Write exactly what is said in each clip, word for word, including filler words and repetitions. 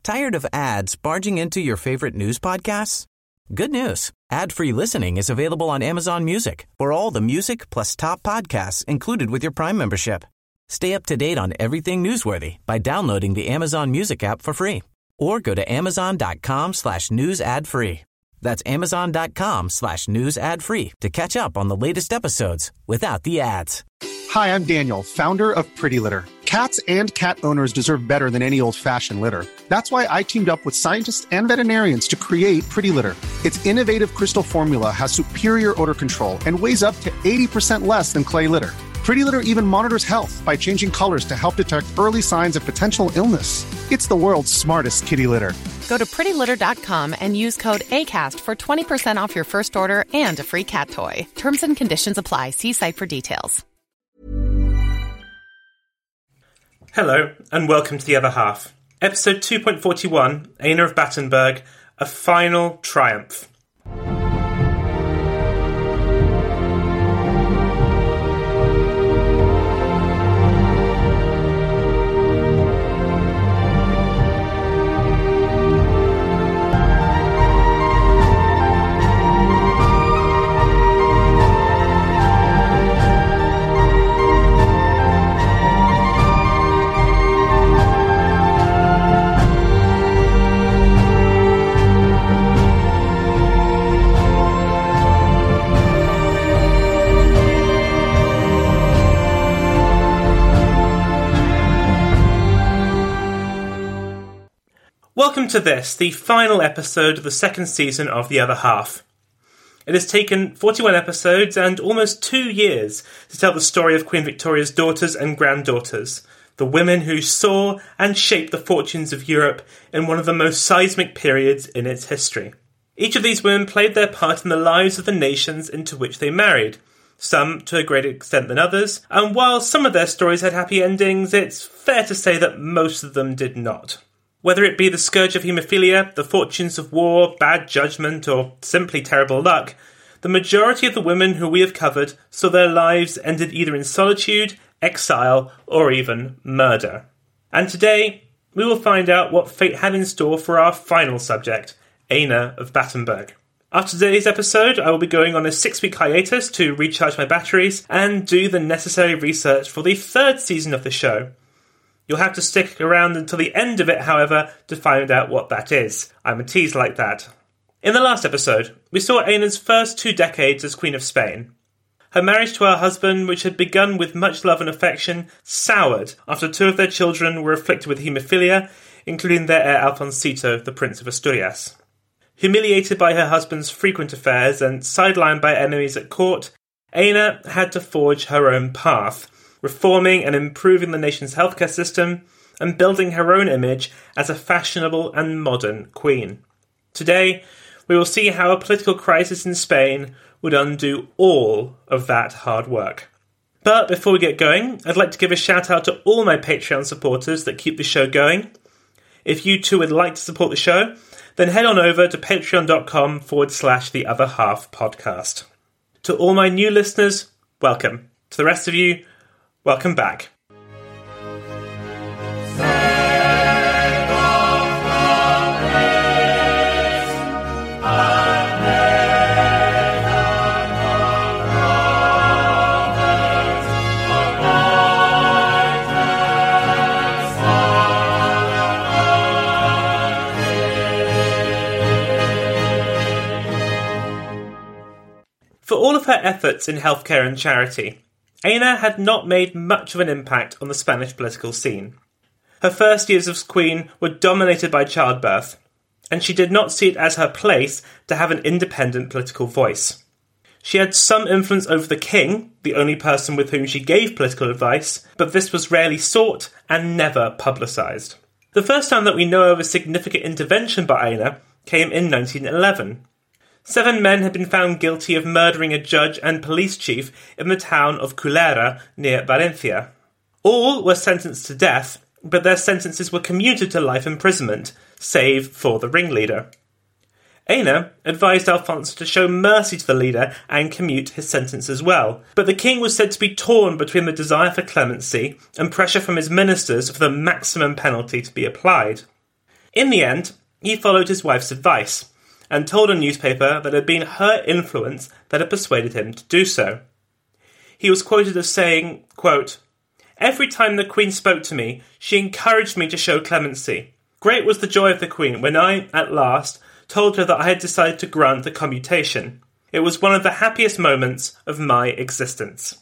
Tired of ads barging into your favorite news podcasts? Good news. Ad-free listening is available on Amazon Music for all the music plus top podcasts included with your Prime membership. Stay up to date on everything newsworthy by downloading the Amazon Music app for free or go to amazon.com slash news ad free. That's amazon.com slash news ad free to catch up on the latest episodes without the ads. Hi, I'm Daniel, founder of Pretty Litter. Cats and cat owners deserve better than any old-fashioned litter. That's why I teamed up with scientists and veterinarians to create Pretty Litter. Its innovative crystal formula has superior odor control and weighs up to eighty percent less than clay litter. Pretty Litter even monitors health by changing colors to help detect early signs of potential illness. It's the world's smartest kitty litter. Go to pretty litter dot com and use code ACAST for twenty percent off your first order and a free cat toy. Terms and conditions apply. See site for details. Hello, and welcome to The Other Half. Episode two point forty-one, Aina of Battenberg, A Final Triumph. Welcome to this, the final episode of the second season of The Other Half. It has taken forty-one episodes and almost two years to tell the story of Queen Victoria's daughters and granddaughters, the women who saw and shaped the fortunes of Europe in one of the most seismic periods in its history. Each of these women played their part in the lives of the nations into which they married, some to a greater extent than others, and while some of their stories had happy endings, it's fair to say that most of them did not. Whether it be the scourge of haemophilia, the fortunes of war, bad judgment, or simply terrible luck, the majority of the women who we have covered saw their lives ended either in solitude, exile, or even murder. And today, we will find out what fate had in store for our final subject, Aina of Battenberg. After today's episode, I will be going on a six-week hiatus to recharge my batteries and do the necessary research for the third season of the show. You'll have to stick around until the end of it, however, to find out what that is. I'm a tease like that. In the last episode, we saw Aina's first two decades as Queen of Spain. Her marriage to her husband, which had begun with much love and affection, soured after two of their children were afflicted with haemophilia, including their heir Alfonsito, the Prince of Asturias. Humiliated by her husband's frequent affairs and sidelined by enemies at court, Aina had to forge her own path, reforming and improving the nation's healthcare system, and building her own image as a fashionable and modern queen. Today, we will see how a political crisis in Spain would undo all of that hard work. But before we get going, I'd like to give a shout out to all my Patreon supporters that keep the show going. If you too would like to support the show, then head on over to patreon.com forward slash the other half podcast. To all my new listeners, welcome. To the rest of you, welcome back. For all of her efforts in healthcare and charity, Aina had not made much of an impact on the Spanish political scene. Her first years as queen were dominated by childbirth, and she did not see it as her place to have an independent political voice. She had some influence over the king, the only person with whom she gave political advice, but this was rarely sought and never publicised. The first time that we know of a significant intervention by Aina came in nineteen eleven. Seven men had been found guilty of murdering a judge and police chief in the town of Cullera near Valencia. All were sentenced to death, but their sentences were commuted to life imprisonment, save for the ringleader. Aina advised Alfonso to show mercy to the leader and commute his sentence as well, but the king was said to be torn between the desire for clemency and pressure from his ministers for the maximum penalty to be applied. In the end, he followed his wife's advice and told a newspaper that it had been her influence that had persuaded him to do so. He was quoted as saying, quote, "Every time the Queen spoke to me, she encouraged me to show clemency. Great was the joy of the Queen when I, at last, told her that I had decided to grant the commutation. It was one of the happiest moments of my existence."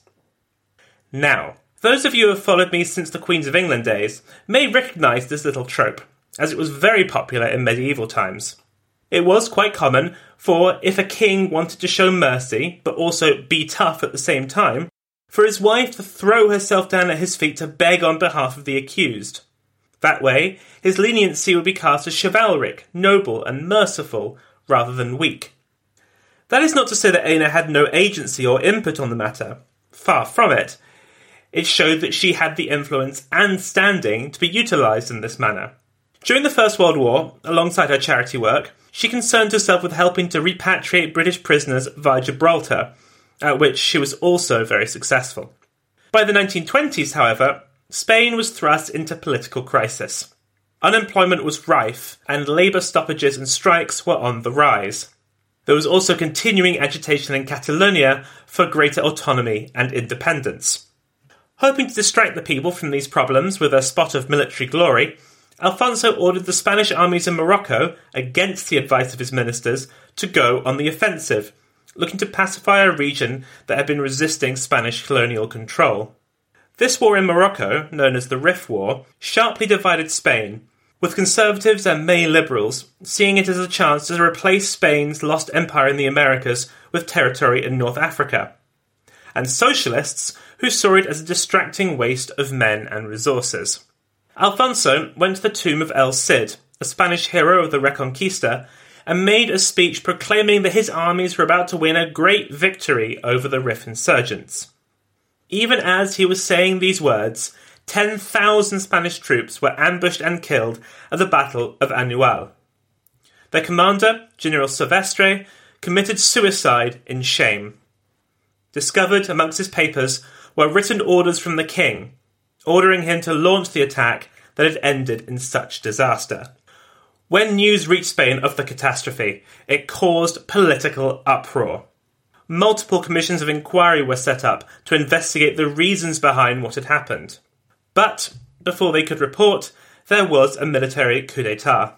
Now, those of you who have followed me since the Queens of England days may recognise this little trope, as it was very popular in medieval times. It was quite common for, if a king wanted to show mercy, but also be tough at the same time, for his wife to throw herself down at his feet to beg on behalf of the accused. That way, his leniency would be cast as chivalric, noble, and merciful, rather than weak. That is not to say that Aina had no agency or input on the matter. Far from it. It showed that she had the influence and standing to be utilised in this manner. During the First World War, alongside her charity work, she concerned herself with helping to repatriate British prisoners via Gibraltar, at which she was also very successful. By the nineteen twenties, however, Spain was thrust into political crisis. Unemployment was rife, and labour stoppages and strikes were on the rise. There was also continuing agitation in Catalonia for greater autonomy and independence. Hoping to distract the people from these problems with a spot of military glory, Alfonso ordered the Spanish armies in Morocco, against the advice of his ministers, to go on the offensive, looking to pacify a region that had been resisting Spanish colonial control. This war in Morocco, known as the Rif War, sharply divided Spain, with conservatives and many liberals seeing it as a chance to replace Spain's lost empire in the Americas with territory in North Africa, and socialists who saw it as a distracting waste of men and resources. Alfonso went to the tomb of El Cid, a Spanish hero of the Reconquista, and made a speech proclaiming that his armies were about to win a great victory over the Rif insurgents. Even as he was saying these words, ten thousand Spanish troops were ambushed and killed at the Battle of Anual. Their commander, General Silvestre, committed suicide in shame. Discovered amongst his papers were written orders from the king, ordering him to launch the attack that had ended in such disaster. When news reached Spain of the catastrophe, it caused political uproar. Multiple commissions of inquiry were set up to investigate the reasons behind what had happened. But, before they could report, there was a military coup d'etat.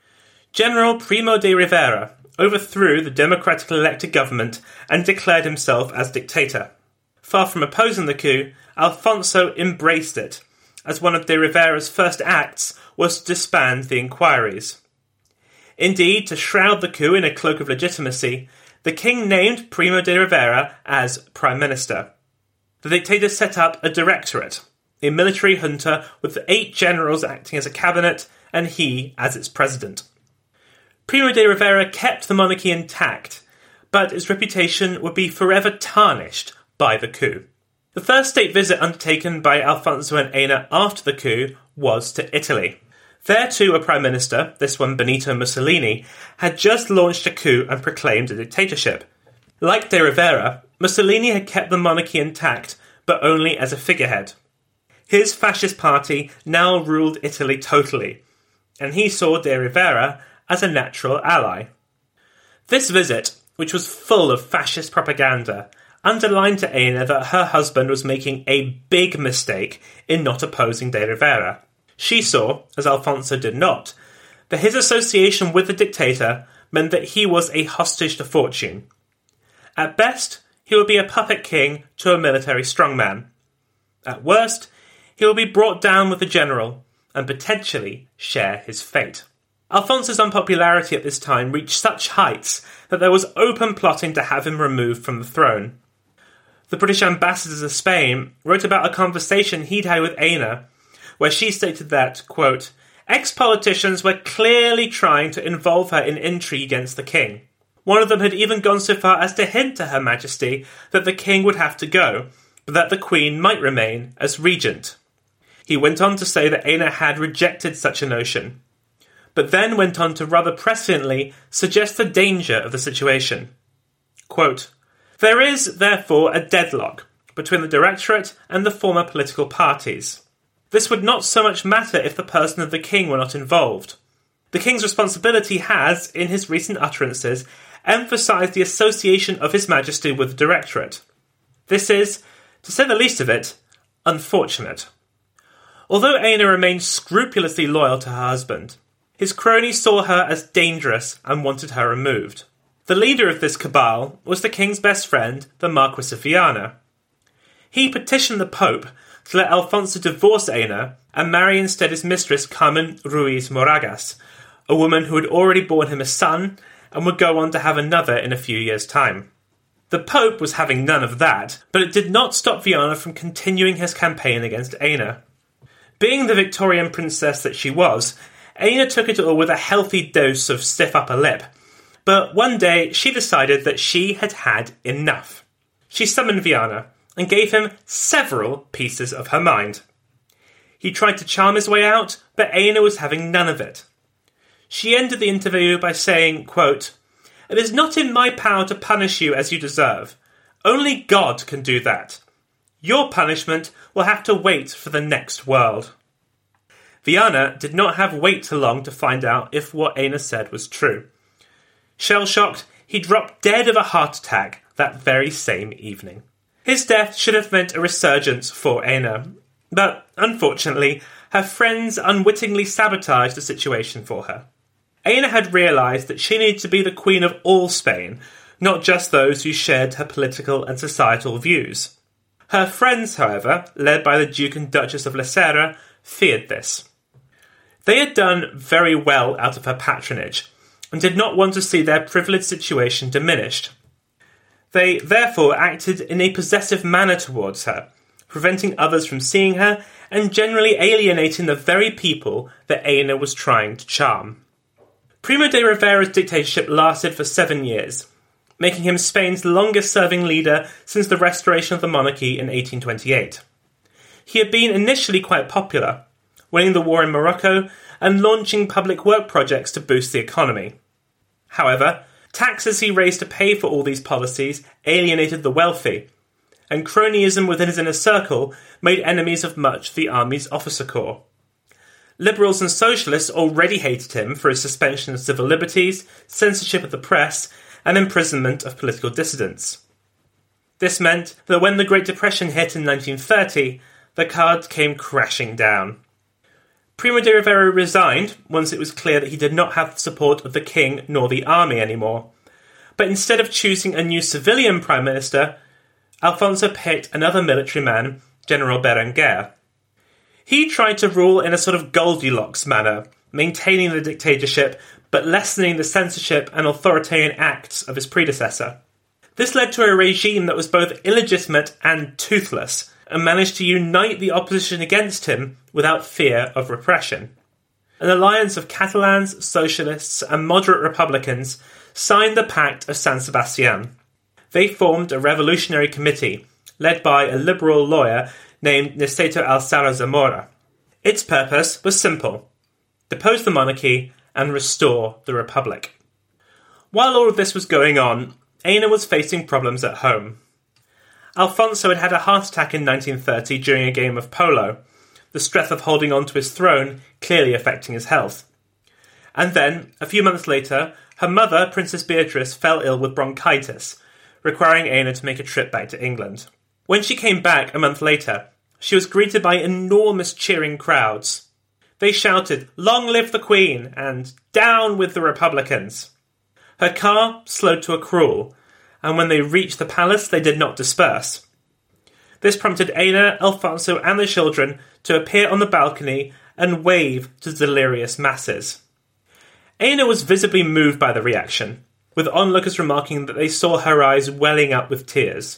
General Primo de Rivera overthrew the democratically elected government and declared himself as dictator. Far from opposing the coup, Alfonso embraced it, as one of de Rivera's first acts was to disband the inquiries. Indeed, to shroud the coup in a cloak of legitimacy, the king named Primo de Rivera as Prime Minister. The dictator set up a directorate, a military junta with eight generals acting as a cabinet, and he as its president. Primo de Rivera kept the monarchy intact, but its reputation would be forever tarnished by the coup. The first state visit undertaken by Alfonso and Aina after the coup was to Italy. There too a prime minister, this one Benito Mussolini, had just launched a coup and proclaimed a dictatorship. Like de Rivera, Mussolini had kept the monarchy intact, but only as a figurehead. His fascist party now ruled Italy totally, and he saw de Rivera as a natural ally. This visit, which was full of fascist propaganda, underlined to Aina that her husband was making a big mistake in not opposing de Rivera. She saw, as Alfonso did not, that his association with the dictator meant that he was a hostage to fortune. At best, he would be a puppet king to a military strongman. At worst, he would be brought down with the general and potentially share his fate. Alfonso's unpopularity at this time reached such heights that there was open plotting to have him removed from the throne. The British ambassador to Spain wrote about a conversation he'd had with Aina, where she stated that, quote, ex-politicians were clearly trying to involve her in intrigue against the king. One of them had even gone so far as to hint to Her Majesty that the king would have to go, but that the Queen might remain as regent. He went on to say that Aina had rejected such a notion, but then went on to rather presciently suggest the danger of the situation. Quote, there is, therefore, a deadlock between the Directorate and the former political parties. This would not so much matter if the person of the king were not involved. The king's responsibility has, in his recent utterances, emphasised the association of His Majesty with the Directorate. This is, to say the least of it, unfortunate. Although Aina remained scrupulously loyal to her husband, his cronies saw her as dangerous and wanted her removed. The leader of this cabal was the king's best friend, the Marquis of Viana. He petitioned the Pope to let Alfonso divorce Aina and marry instead his mistress Carmen Ruiz Moragas, a woman who had already borne him a son and would go on to have another in a few years' time. The Pope was having none of that, but it did not stop Viana from continuing his campaign against Aina. Being the Victorian princess that she was, Aina took it all with a healthy dose of stiff upper lip, but one day she decided that she had had enough. She summoned Viana and gave him several pieces of her mind. He tried to charm his way out, but Aina was having none of it. She ended the interview by saying, quote, "It is not in my power to punish you as you deserve. Only God can do that. Your punishment will have to wait for the next world." Viana did not have to wait too long to find out if what Aina said was true. Shell-shocked, he dropped dead of a heart attack that very same evening. His death should have meant a resurgence for Aina, but unfortunately, her friends unwittingly sabotaged the situation for her. Aina had realised that she needed to be the queen of all Spain, not just those who shared her political and societal views. Her friends, however, led by the Duke and Duchess of La Serra, feared this. They had done very well out of her patronage, and did not want to see their privileged situation diminished. They therefore acted in a possessive manner towards her, preventing others from seeing her and generally alienating the very people that Aina was trying to charm. Primo de Rivera's dictatorship lasted for seven years, making him Spain's longest-serving leader since the restoration of the monarchy in eighteen twenty-eight. He had been initially quite popular, winning the war in Morocco and launching public work projects to boost the economy. However, taxes he raised to pay for all these policies alienated the wealthy, and cronyism within his inner circle made enemies of much of the army's officer corps. Liberals and socialists already hated him for his suspension of civil liberties, censorship of the press, and imprisonment of political dissidents. This meant that when the Great Depression hit in nineteen thirty, the cards came crashing down. Primo de Rivera resigned once it was clear that he did not have the support of the king nor the army anymore, but instead of choosing a new civilian prime minister, Alfonso picked another military man, General Berenguer. He tried to rule in a sort of Goldilocks manner, maintaining the dictatorship but lessening the censorship and authoritarian acts of his predecessor. This led to a regime that was both illegitimate and toothless, and managed to unite the opposition against him without fear of repression. An alliance of Catalans, socialists, and moderate Republicans signed the Pact of San Sebastian. They formed a revolutionary committee, led by a liberal lawyer named Niceto Alzara Zamora. Its purpose was simple: depose the monarchy and restore the republic. While all of this was going on, Aina was facing problems at home. Alfonso had had a heart attack in nineteen thirty during a game of polo, the stress of holding on to his throne clearly affecting his health. And then, a few months later, her mother, Princess Beatrice, fell ill with bronchitis, requiring Aina to make a trip back to England. When she came back a month later, she was greeted by enormous cheering crowds. They shouted, "Long live the Queen!" and "Down with the Republicans!" Her car slowed to a crawl, and when they reached the palace, they did not disperse. This prompted Aina, Alfonso, and the children to appear on the balcony and wave to the delirious masses. Aina was visibly moved by the reaction, with onlookers remarking that they saw her eyes welling up with tears.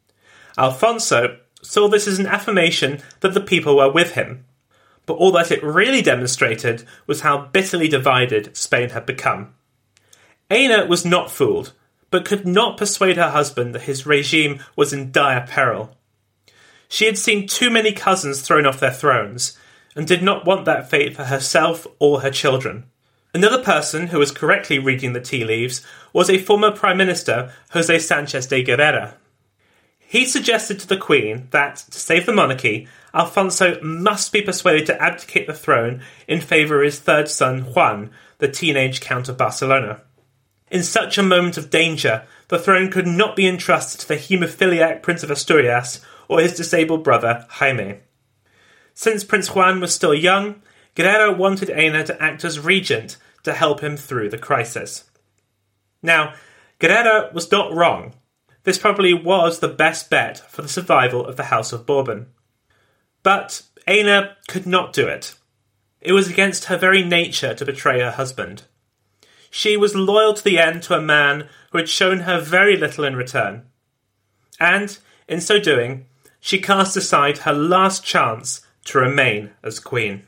Alfonso saw this as an affirmation that the people were with him, but all that it really demonstrated was how bitterly divided Spain had become. Aina was not fooled, but could not persuade her husband that his regime was in dire peril. She had seen too many cousins thrown off their thrones, and did not want that fate for herself or her children. Another person who was correctly reading the tea leaves was a former Prime Minister, José Sánchez de Guerrera. He suggested to the Queen that, to save the monarchy, Alfonso must be persuaded to abdicate the throne in favour of his third son Juan, the teenage Count of Barcelona. In such a moment of danger, the throne could not be entrusted to the haemophiliac Prince of Asturias or his disabled brother Jaime. Since Prince Juan was still young, Guerrero wanted Aina to act as regent to help him through the crisis. Now, Guerrero was not wrong. This probably was the best bet for the survival of the House of Bourbon. But Aina could not do it. It was against her very nature to betray her husband. She was loyal to the end to a man who had shown her very little in return. And, in so doing, she cast aside her last chance to remain as queen.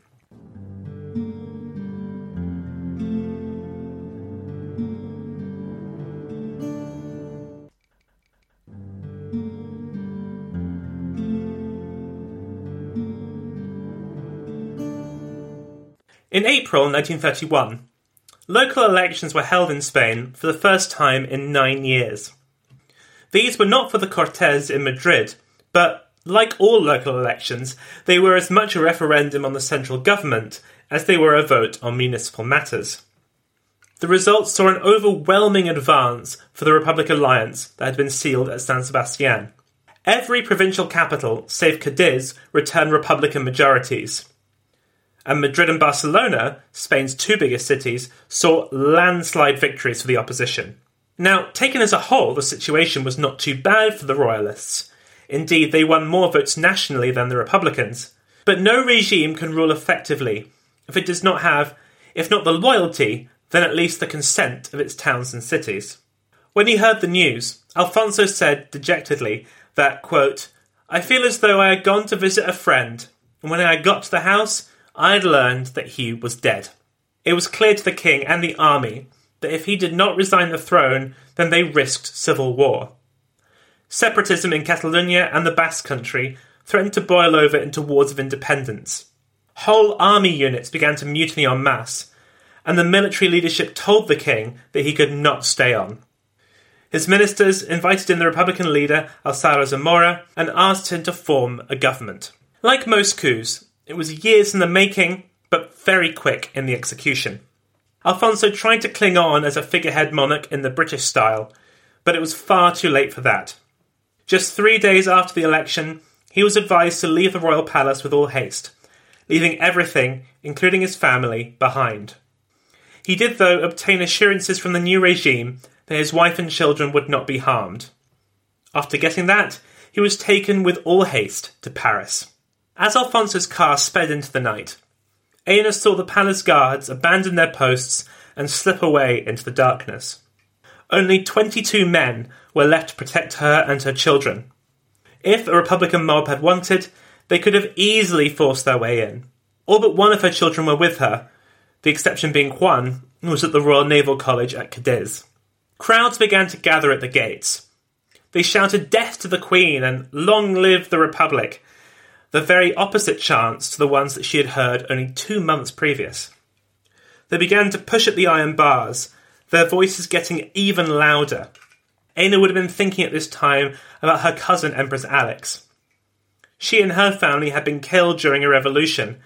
In April nineteen thirty-one, local elections were held in Spain for the first time in nine years. These were not for the Cortes in Madrid, but, like all local elections, they were as much a referendum on the central government as they were a vote on municipal matters. The results saw an overwhelming advance for the Republic Alliance that had been sealed at San Sebastián. Every provincial capital, save Cadiz, returned Republican majorities. And Madrid and Barcelona, Spain's two biggest cities, saw landslide victories for the opposition. Now, taken as a whole, the situation was not too bad for the Royalists. Indeed, they won more votes nationally than the Republicans. But no regime can rule effectively if it does not have, if not the loyalty, then at least the consent of its towns and cities. When he heard the news, Alfonso said dejectedly that, quote, "I feel as though I had gone to visit a friend, and when I got to the house, I had learned that he was dead." It was clear to the king and the army that if he did not resign the throne, then they risked civil war. Separatism in Catalonia and the Basque Country threatened to boil over into wars of independence. Whole army units began to mutiny en masse, and the military leadership told the king that he could not stay on. His ministers invited in the Republican leader Alcázar Zamora and asked him to form a government. Like most coups, it was years in the making, but very quick in the execution. Alfonso tried to cling on as a figurehead monarch in the British style, but it was far too late for that. Just three days after the election, he was advised to leave the royal palace with all haste, leaving everything, including his family, behind. He did, though, obtain assurances from the new regime that his wife and children would not be harmed. After getting that, he was taken with all haste to Paris. As Alfonso's car sped into the night, Aina saw the palace guards abandon their posts and slip away into the darkness. Only twenty-two men were left to protect her and her children. If a Republican mob had wanted, they could have easily forced their way in. All but one of her children were with her, the exception being Juan, who was at the Royal Naval College at Cadiz. Crowds began to gather at the gates. They shouted death to the Queen and long live the Republic, the very opposite chants to the ones that she had heard only two months previous. They began to push at the iron bars, their voices getting even louder. Aina would have been thinking at this time about her cousin Empress Alex. She and her family had been killed during a revolution.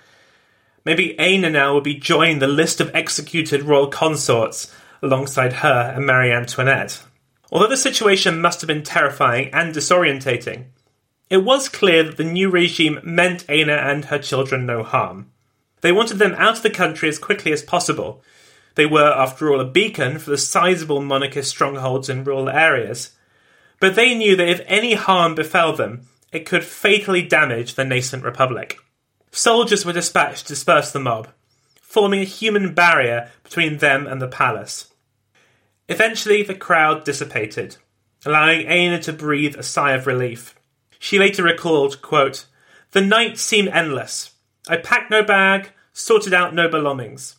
Maybe Aina now would be joining the list of executed royal consorts alongside her and Marie Antoinette. Although the situation must have been terrifying and disorientating, it was clear that the new regime meant Aina and her children no harm. They wanted them out of the country as quickly as possible. They were, after all, a beacon for the sizable monarchist strongholds in rural areas. But they knew that if any harm befell them, it could fatally damage the nascent republic. Soldiers were dispatched to disperse the mob, forming a human barrier between them and the palace. Eventually, the crowd dissipated, allowing Aina to breathe a sigh of relief. She later recalled, quote, "The night seemed endless. I packed no bag, sorted out no belongings.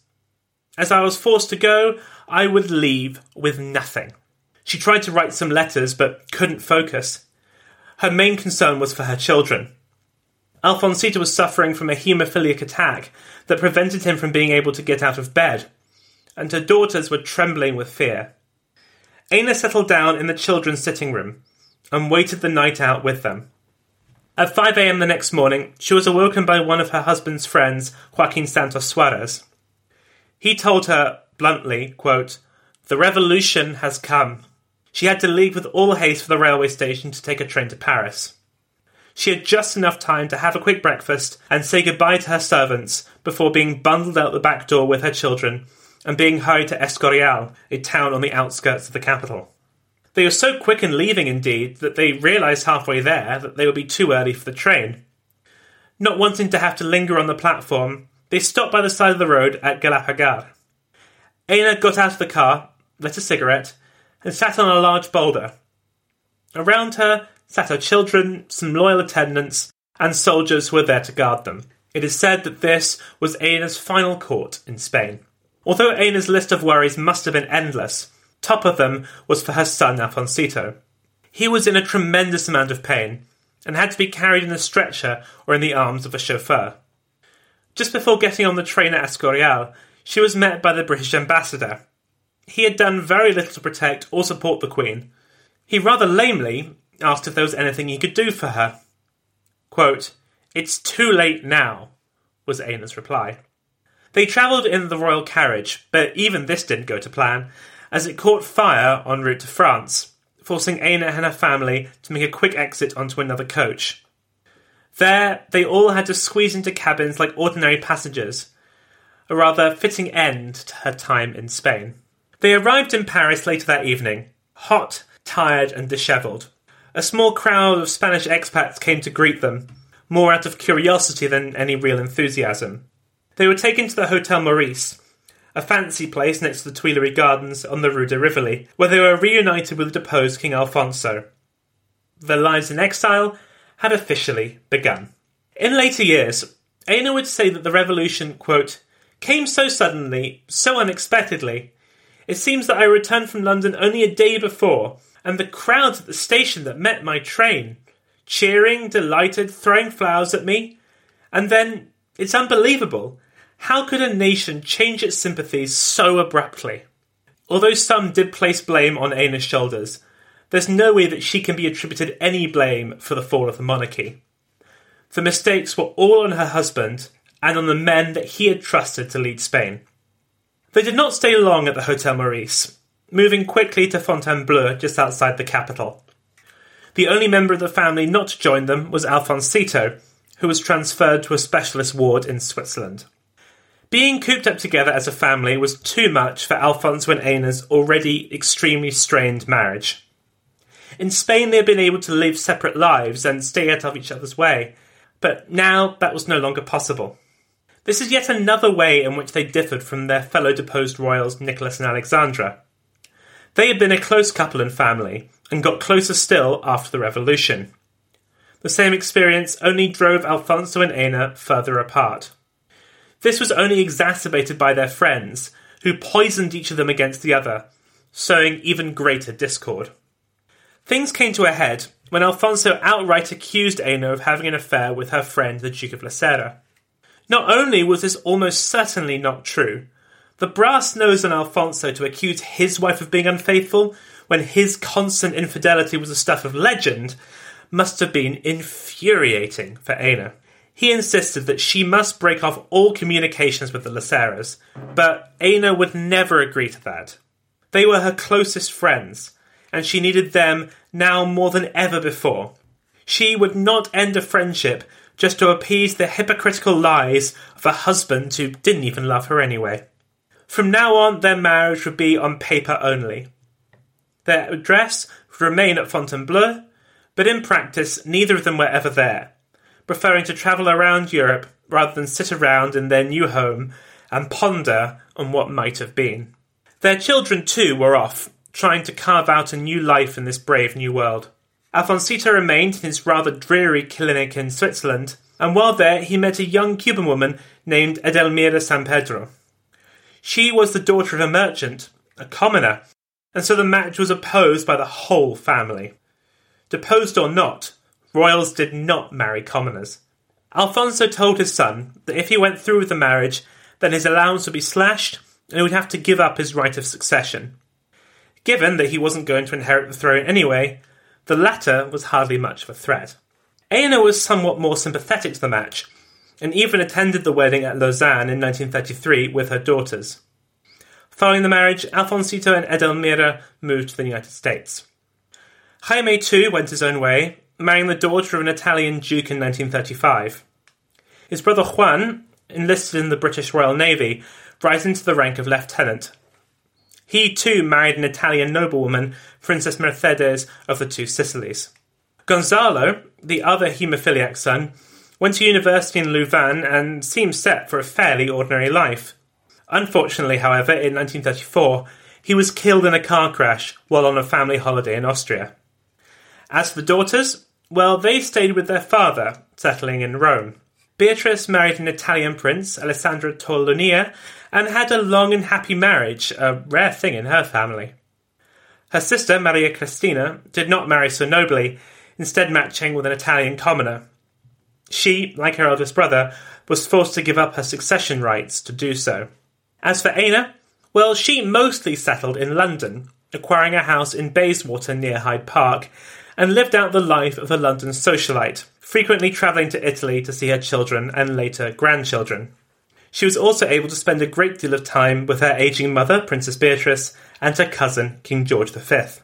As I was forced to go, I would leave with nothing." She tried to write some letters, but couldn't focus. Her main concern was for her children. Alfonsito was suffering from a haemophiliac attack that prevented him from being able to get out of bed, and her daughters were trembling with fear. Aina settled down in the children's sitting room, and waited the night out with them. At five a.m. the next morning, she was awoken by one of her husband's friends, Joaquin Santos Suarez. He told her, bluntly, quote, "The revolution has come." She had to leave with all haste for the railway station to take a train to Paris. She had just enough time to have a quick breakfast and say goodbye to her servants before being bundled out the back door with her children and being hurried to Escorial, a town on the outskirts of the capital. They were so quick in leaving, indeed, that they realised halfway there that they would be too early for the train. Not wanting to have to linger on the platform, they stopped by the side of the road at Galapagar. Aina got out of the car, lit a cigarette, and sat on a large boulder. Around her sat her children, some loyal attendants, and soldiers who were there to guard them. It is said that this was Aina's final court in Spain. Although Aina's list of worries must have been endless, top of them was for her son Alfoncito. He was in a tremendous amount of pain, and had to be carried in a stretcher or in the arms of a chauffeur. Just before getting on the train at Escorial, she was met by the British ambassador. He had done very little to protect or support the Queen. He rather lamely asked if there was anything he could do for her. Quote, "It's too late now," was Aina's reply. They travelled in the royal carriage, but even this didn't go to plan, as it caught fire en route to France, forcing Aina and her family to make a quick exit onto another coach. There, they all had to squeeze into cabins like ordinary passengers, a rather fitting end to her time in Spain. They arrived in Paris later that evening, hot, tired and dishevelled. A small crowd of Spanish expats came to greet them, more out of curiosity than any real enthusiasm. They were taken to the Hotel Maurice, a fancy place next to the Tuileries Gardens on the Rue de Rivoli, where they were reunited with the deposed King Alfonso. Their lives in exile had officially begun. In later years, Aina would say that the revolution, quote, "came so suddenly, so unexpectedly. It seems that I returned from London only a day before, and the crowds at the station that met my train, cheering, delighted, throwing flowers at me. And then, it's unbelievable. How could a nation change its sympathies so abruptly?" Although some did place blame on Aina's shoulders, there's no way that she can be attributed any blame for the fall of the monarchy. The mistakes were all on her husband and on the men that he had trusted to lead Spain. They did not stay long at the Hotel Maurice, moving quickly to Fontainebleau just outside the capital. The only member of the family not to join them was Alfoncito, who was transferred to a specialist ward in Switzerland. Being cooped up together as a family was too much for Alfonso and Aina's already extremely strained marriage. In Spain they had been able to live separate lives and stay out of each other's way, but now that was no longer possible. This is yet another way in which they differed from their fellow deposed royals Nicholas and Alexandra. They had been a close couple and family, and got closer still after the revolution. The same experience only drove Alfonso and Aina further apart. This was only exacerbated by their friends, who poisoned each of them against the other, sowing even greater discord. Things came to a head when Alfonso outright accused Aina of having an affair with her friend the Duke of La Serra. Not only was this almost certainly not true, the brass nose on Alfonso to accuse his wife of being unfaithful when his constant infidelity was the stuff of legend must have been infuriating for Aina. He insisted that she must break off all communications with the La Serras, but Aina would never agree to that. They were her closest friends, and she needed them now more than ever before. She would not end a friendship just to appease the hypocritical lies of a husband who didn't even love her anyway. From now on, their marriage would be on paper only. Their address would remain at Fontainebleau, but in practice, neither of them were ever there, preferring to travel around Europe rather than sit around in their new home and ponder on what might have been. Their children, too, were off, trying to carve out a new life in this brave new world. Alfoncito remained in his rather dreary clinic in Switzerland, and while there he met a young Cuban woman named Edelmira San Pedro. She was the daughter of a merchant, a commoner, and so the match was opposed by the whole family. Deposed or not, royals did not marry commoners. Alfonso told his son that if he went through with the marriage, then his allowance would be slashed and he would have to give up his right of succession. Given that he wasn't going to inherit the throne anyway, The latter was hardly much of a threat. Aina was somewhat more sympathetic to the match, and even attended the wedding at Lausanne in nineteen thirty-three with her daughters. Following the marriage, Alfonsito and Edelmira moved to the United States. Jaime too went his own way, marrying the daughter of an Italian duke in nineteen thirty-five. His brother Juan enlisted in the British Royal Navy, rising to the rank of lieutenant. He too married an Italian noblewoman, Princess Mercedes of the Two Sicilies. Gonzalo, the other haemophiliac son, went to university in Louvain and seemed set for a fairly ordinary life. Unfortunately, however, in nineteen thirty-four, he was killed in a car crash while on a family holiday in Austria. As for the daughters, well, they stayed with their father, settling in Rome. Beatrice married an Italian prince, Alessandro Torlonia, and had a long and happy marriage, a rare thing in her family. Her sister, Maria Cristina, did not marry so nobly, instead matching with an Italian commoner. She, like her eldest brother, was forced to give up her succession rights to do so. As for Aina, well, she mostly settled in London, acquiring a house in Bayswater near Hyde Park, and lived out the life of a London socialite, frequently travelling to Italy to see her children and later grandchildren. She was also able to spend a great deal of time with her ageing mother, Princess Beatrice, and her cousin, King George the Fifth.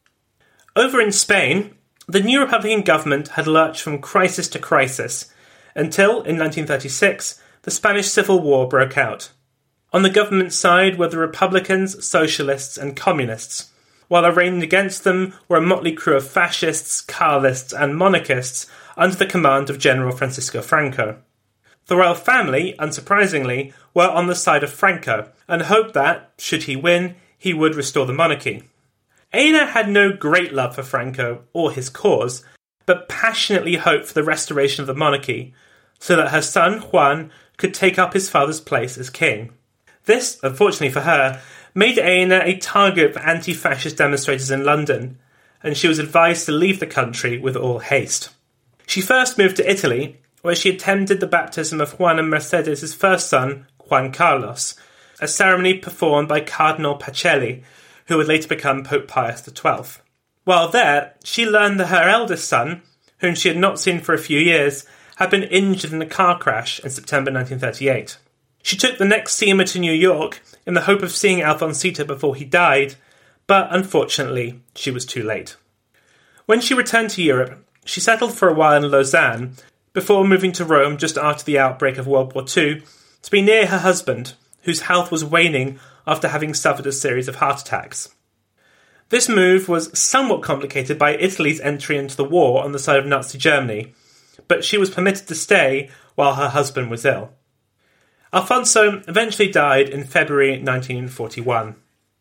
Over in Spain, the new Republican government had lurched from crisis to crisis, until, in nineteen thirty-six, the Spanish Civil War broke out. On the government side were the Republicans, Socialists, and Communists, while arraigned against them were a motley crew of fascists, Carlists, and monarchists under the command of General Francisco Franco. The royal family, unsurprisingly, were on the side of Franco, and hoped that, should he win, he would restore the monarchy. Aina had no great love for Franco or his cause, but passionately hoped for the restoration of the monarchy, so that her son, Juan, could take up his father's place as king. This, unfortunately for her, made Aina a target of anti-fascist demonstrators in London, and she was advised to leave the country with all haste. She first moved to Italy, where she attended the baptism of Juan and Mercedes' first son, Juan Carlos, a ceremony performed by Cardinal Pacelli, who would later become Pope Pius the Twelfth. While there, she learned that her eldest son, whom she had not seen for a few years, had been injured in a car crash in September nineteen thirty-eight. She took the next steamer to New York in the hope of seeing Alfonsito before he died, but unfortunately, she was too late. When she returned to Europe, she settled for a while in Lausanne, before moving to Rome just after the outbreak of World War Two, to be near her husband, whose health was waning after having suffered a series of heart attacks. This move was somewhat complicated by Italy's entry into the war on the side of Nazi Germany, but she was permitted to stay while her husband was ill. Alfonso eventually died in February nineteen forty-one.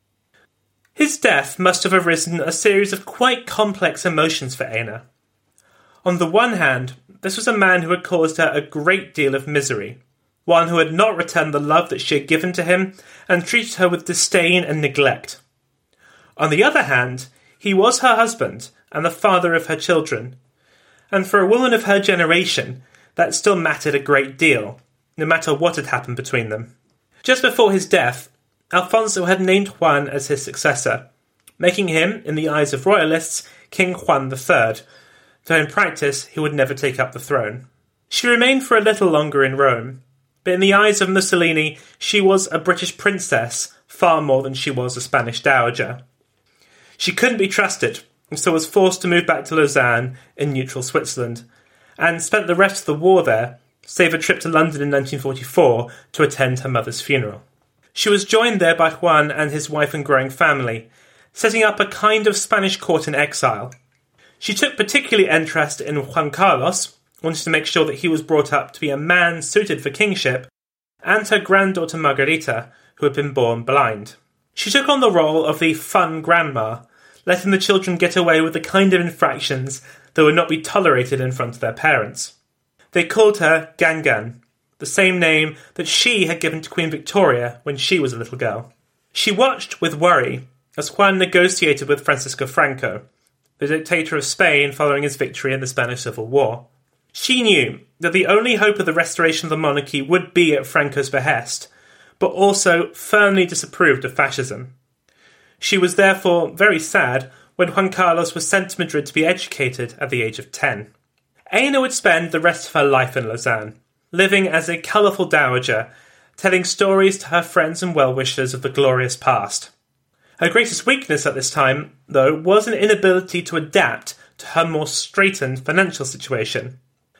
His death must have arisen a series of quite complex emotions for Aina. On the one hand, this was a man who had caused her a great deal of misery, one who had not returned the love that she had given to him and treated her with disdain and neglect. On the other hand, he was her husband and the father of her children, and for a woman of her generation, that still mattered a great deal, no matter what had happened between them. Just before his death, Alfonso had named Juan as his successor, making him, in the eyes of royalists, King Juan the Third, though in practice he would never take up the throne. She remained for a little longer in Rome, but in the eyes of Mussolini she was a British princess far more than she was a Spanish dowager. She couldn't be trusted, and so was forced to move back to Lausanne in neutral Switzerland, and spent the rest of the war there, save a trip to London in nineteen forty-four to attend her mother's funeral. She was joined there by Juan and his wife and growing family, setting up a kind of Spanish court in exile. She took particularly interest in Juan Carlos, wanted to make sure that he was brought up to be a man suited for kingship, and her granddaughter Margarita, who had been born blind. She took on the role of the fun grandma, letting the children get away with the kind of infractions that would not be tolerated in front of their parents. They called her Gangan, the same name that she had given to Queen Victoria when she was a little girl. She watched with worry as Juan negotiated with Francisco Franco, the dictator of Spain following his victory in the Spanish Civil War. She knew that the only hope of the restoration of the monarchy would be at Franco's behest, but also firmly disapproved of fascism. She was therefore very sad when Juan Carlos was sent to Madrid to be educated at the age of ten. Aina would spend the rest of her life in Lausanne, living as a colourful dowager, telling stories to her friends and well-wishers of the glorious past. Her greatest weakness at this time, though, was an inability to adapt to her more straitened financial situation.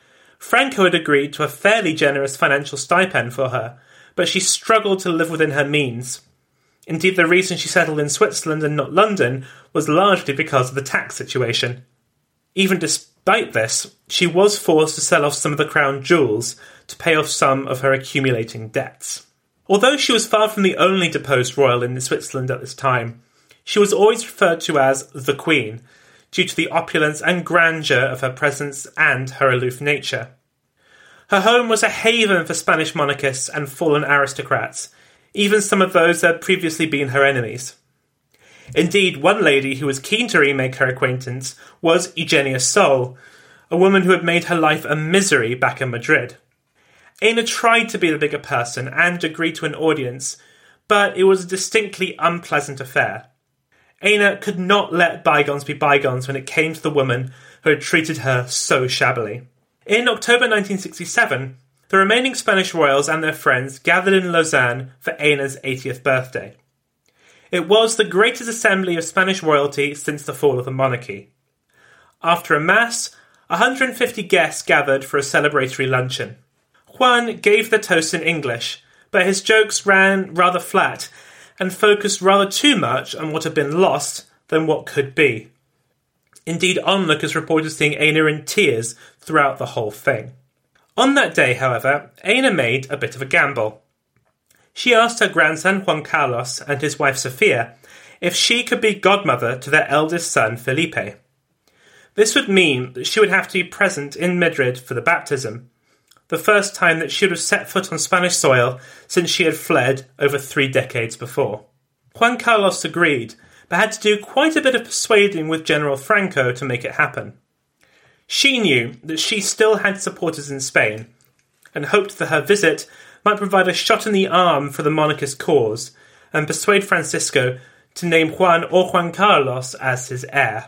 Franco had agreed to a fairly generous financial stipend for her, but she struggled to live within her means. Indeed, the reason she settled in Switzerland and not London was largely because of the tax situation. Even despite this, she was forced to sell off some of the crown jewels to pay off some of her accumulating debts. Although she was far from the only deposed royal in Switzerland at this time, she was always referred to as the Queen, due to the opulence and grandeur of her presence and her aloof nature. Her home was a haven for Spanish monarchists and fallen aristocrats, even some of those that had previously been her enemies. Indeed, one lady who was keen to remake her acquaintance was Eugenia Sol, a woman who had made her life a misery back in Madrid. Aina tried to be the bigger person and agreed to an audience, but it was a distinctly unpleasant affair. Aina could not let bygones be bygones when it came to the woman who had treated her so shabbily. In October nineteen sixty-seven, the remaining Spanish royals and their friends gathered in Lausanne for Aina's eightieth birthday. It was the greatest assembly of Spanish royalty since the fall of the monarchy. After a mass, one hundred fifty guests gathered for a celebratory luncheon. Juan gave the toast in English, but his jokes ran rather flat and focused rather too much on what had been lost than what could be. Indeed, onlookers reported seeing Aina in tears throughout the whole thing. On that day, however, Aina made a bit of a gamble. She asked her grandson Juan Carlos and his wife Sofia if she could be godmother to their eldest son Felipe. This would mean that she would have to be present in Madrid for the baptism, the first time that she would have set foot on Spanish soil since she had fled over three decades before. Juan Carlos agreed, but had to do quite a bit of persuading with General Franco to make it happen. She knew that she still had supporters in Spain, and hoped that her visit might provide a shot in the arm for the monarchist cause, and persuade Francisco to name Juan or Juan Carlos as his heir.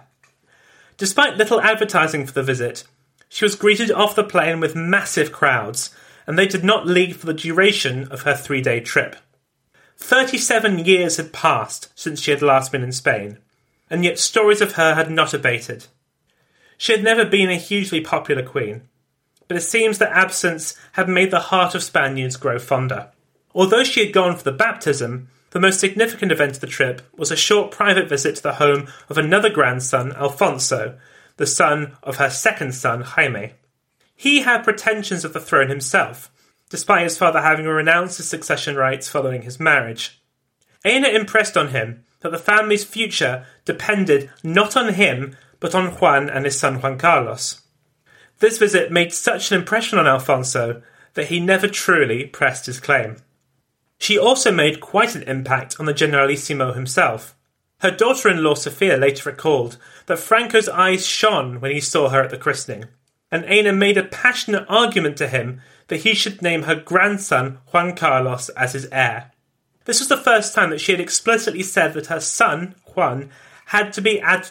Despite little advertising for the visit, she was greeted off the plane with massive crowds, and they did not leave for the duration of her three-day trip. Thirty-seven years had passed since she had last been in Spain, and yet stories of her had not abated. She had never been a hugely popular queen, but it seems that absence had made the heart of Spaniards grow fonder. Although she had gone for the baptism, the most significant event of the trip was a short private visit to the home of another grandson, Alfonso, the son of her second son, Jaime. He had pretensions of the throne himself, despite his father having renounced his succession rights following his marriage. Aina impressed on him that the family's future depended not on him, but on Juan and his son Juan Carlos. This visit made such an impression on Alfonso that he never truly pressed his claim. She also made quite an impact on the Generalissimo himself. Her daughter-in-law Sofia later recalled that Franco's eyes shone when he saw her at the christening, and Aina made a passionate argument to him that he should name her grandson Juan Carlos as his heir. This was the first time that she had explicitly said that her son, Juan, had to be ad-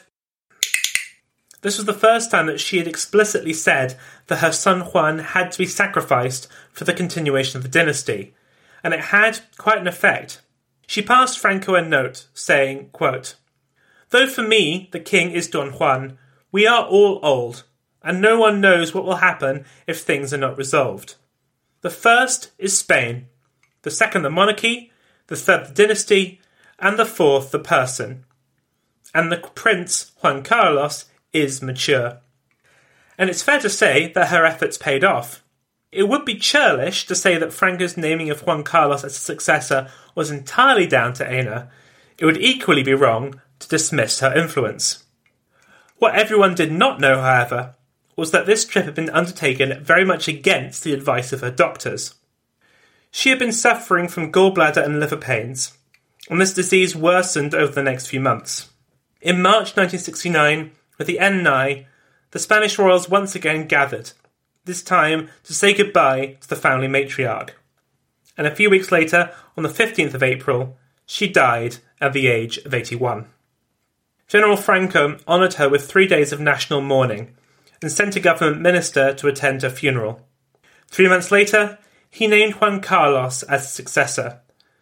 This was the first time that she had explicitly said that her son Juan had to be sacrificed for the continuation of the dynasty, and it had quite an effect. She passed Franco a note saying, quote, "Though for me the king is Don Juan, we are all old, and no one knows what will happen if things are not resolved. The first is Spain, the second the monarchy, the third the dynasty, and the fourth the person. And the prince, Juan Carlos, is mature." And it's fair to say that her efforts paid off. It would be churlish to say that Franco's naming of Juan Carlos as a successor was entirely down to Aina. It would equally be wrong to dismiss her influence. What everyone did not know, however, was that this trip had been undertaken very much against the advice of her doctors. She had been suffering from gallbladder and liver pains, and this disease worsened over the next few months. In March nineteen sixty-nine, with the end nigh, the Spanish royals once again gathered, this time to say goodbye to the family matriarch. And a few weeks later, on the fifteenth of April, she died at the age of eighty-one. General Franco honoured her with three days of national mourning and sent a government minister to attend her funeral. Three months later, he named Juan Carlos as his successor.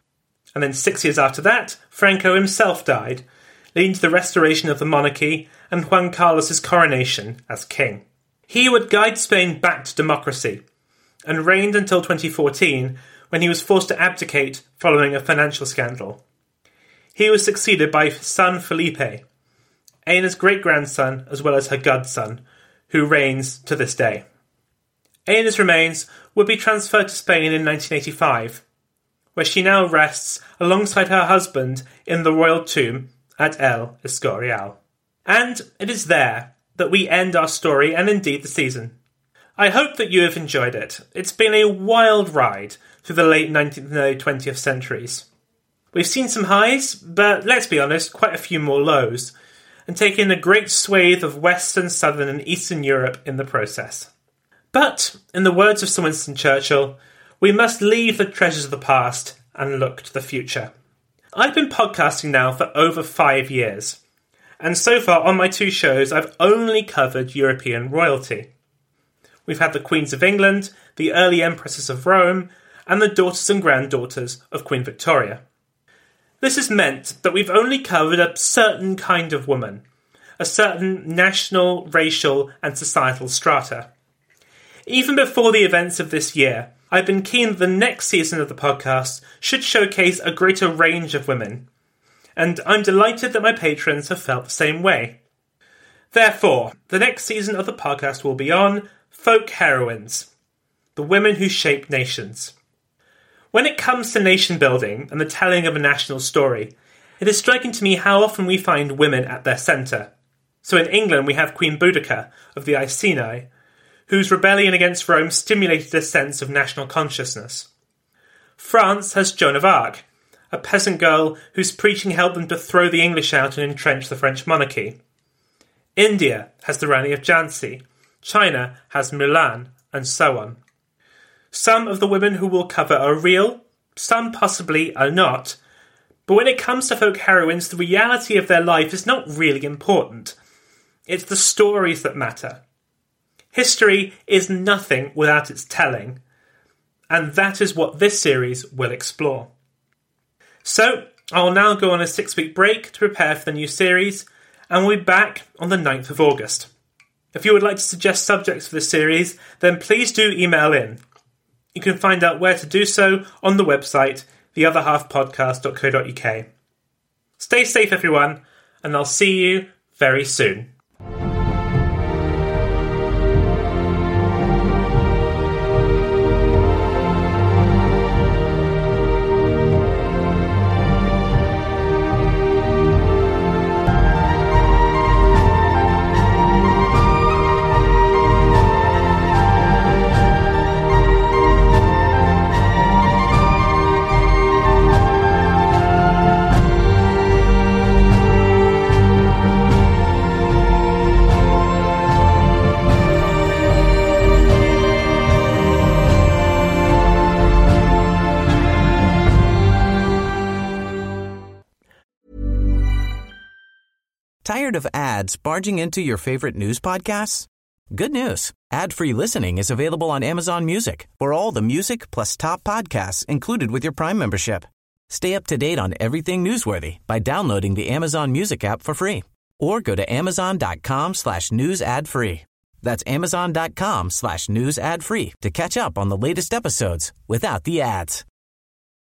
And then six years after that, Franco himself died, leading to the restoration of the monarchy and Juan Carlos's coronation as king. He would guide Spain back to democracy, and reigned until twenty fourteen, when he was forced to abdicate following a financial scandal. He was succeeded by his son Felipe, Ana's great-grandson as well as her godson, who reigns to this day. Ana's remains would be transferred to Spain in nineteen eighty-five, where she now rests alongside her husband in the royal tomb at El Escorial. And it is there that we end our story and indeed the season. I hope that you have enjoyed it. It's been a wild ride through the late nineteenth and early twentieth centuries. We've seen some highs, but let's be honest, quite a few more lows, and taken a great swathe of Western, Southern and Eastern Europe in the process. But, in the words of Sir Winston Churchill, we must leave the treasures of the past and look to the future. I've been podcasting now for over five years, and so far on my two shows I've only covered European royalty. We've had the Queens of England, the early Empresses of Rome, and the daughters and granddaughters of Queen Victoria. This has meant that we've only covered a certain kind of woman, a certain national, racial and societal strata. Even before the events of this year, I've been keen that the next season of the podcast should showcase a greater range of women, and I'm delighted that my patrons have felt the same way. Therefore, the next season of the podcast will be on Folk Heroines, the women who shape nations. When it comes to nation building and the telling of a national story, it is striking to me how often we find women at their centre. So in England we have Queen Boudica of the Iceni, whose rebellion against Rome stimulated a sense of national consciousness. France has Joan of Arc, a peasant girl whose preaching helped them to throw the English out and entrench the French monarchy. India has the Rani of Jhansi, China has Mulan, and so on. Some of the women who we'll cover are real, some possibly are not, but when it comes to folk heroines, the reality of their life is not really important. It's the stories that matter. History is nothing without its telling, and that is what this series will explore. So, I'll now go on a six-week break to prepare for the new series, and we'll be back on the ninth of August. If you would like to suggest subjects for this series, then please do email in. You can find out where to do so on the website, the other half podcast dot co dot uk. Stay safe, everyone, and I'll see you very soon. Tired of ads barging into your favorite news podcasts? Good news. Ad-free listening is available on Amazon Music for all the music plus top podcasts included with your Prime membership. Stay up to date on everything newsworthy by downloading the Amazon Music app for free or go to amazon.com slash news ad free. That's amazon.com slash news ad free to catch up on the latest episodes without the ads.